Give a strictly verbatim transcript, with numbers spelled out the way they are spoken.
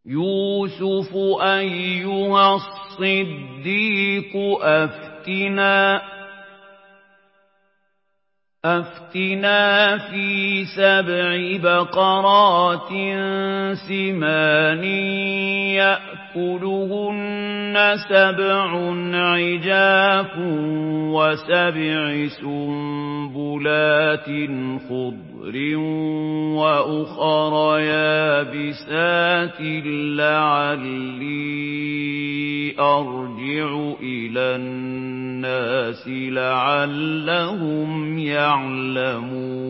يُوسُفُ أَيُّهَا الصِّدِّيقُ أَفْتِنَا أَفْتِنَا فِي سَبْعِ بَقَرَاتٍ سِمَانٍ يَأْكُلُهُنَّ سَبْعٌ عِجَافٌ وَسَبْعِ سُنبُلَاتٍ خُضْرٍ وَأُخَرَ يَابِسَاتٍ لَّعَلِّي أَرْجِعُ إِلَى النَّاسِ لَعَلَّهُمْ يَعْلَمُونَ